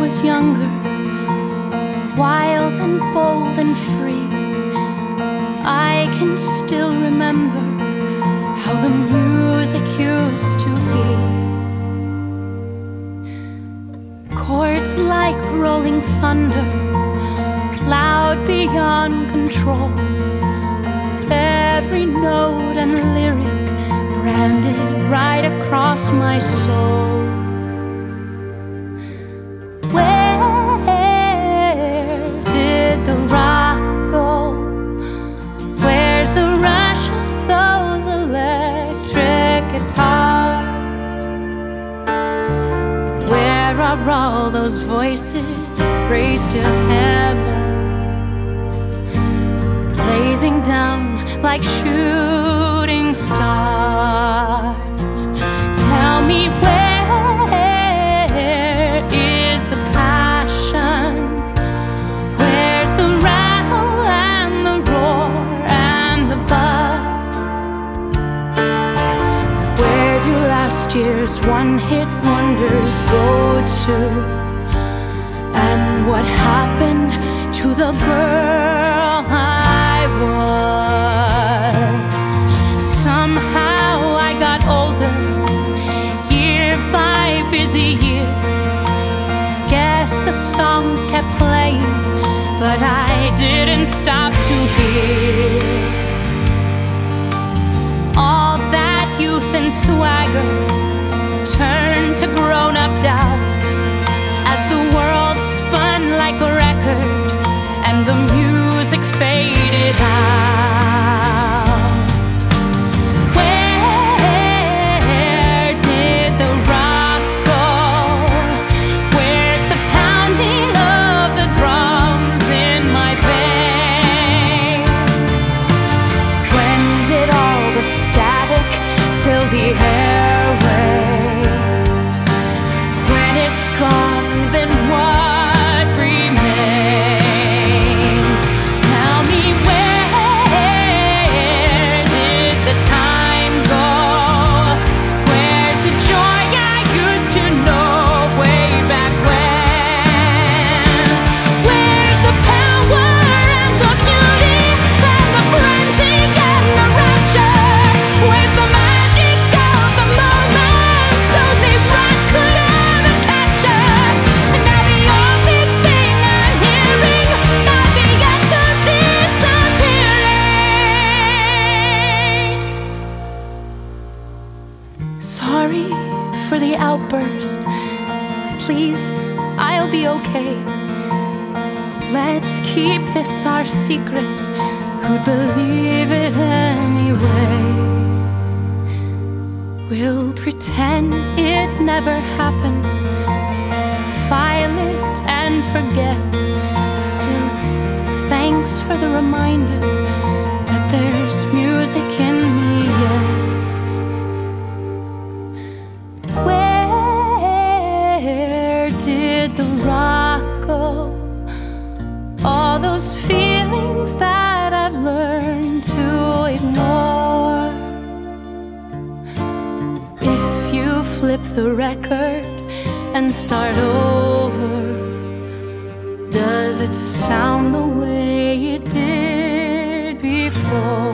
was younger, wild and bold and free, I can still remember how the music used to be. Chords like rolling thunder, loud beyond control. Every note and lyric branded right across my soul. Where did the rock go? Where's the rush of those electric guitars? Where are all those voices raised to heaven, blazing down like shooting stars? Tell me, where is the passion? Where's the rattle and the roar and the buzz? Where do last year's one-hit wonders go to? And what happened to the girl I was? Somehow I got older, year by busy year. Guess the songs kept playing, but I didn't stop to hear all that youth and swagger turned to grown-up doubt as the world spun like a record and the music faded out. Where did the rock go? Where's the pounding of the drums in my veins? When did all the static fill the airwaves? When it's gone, then what remains? Tell me, where did the time go? Where's the joy I used to know way back when? Where's the power and the beauty and the frenzy and the rapture? Where's the magic of the moments only rock could ever capture? And now the only thing I'm hearing are the echoes disappearing. Sorry for the outburst. Please, I'll be okay. Let's keep this our secret. Who'd believe it anyway? We'll pretend it never happened, file it and forget. Still, thanks for the reminder that there's music in me yet. Where did the rock go? All those feelings that I've learned to ignore. If you flip the record and start over, does it sound the way it did before?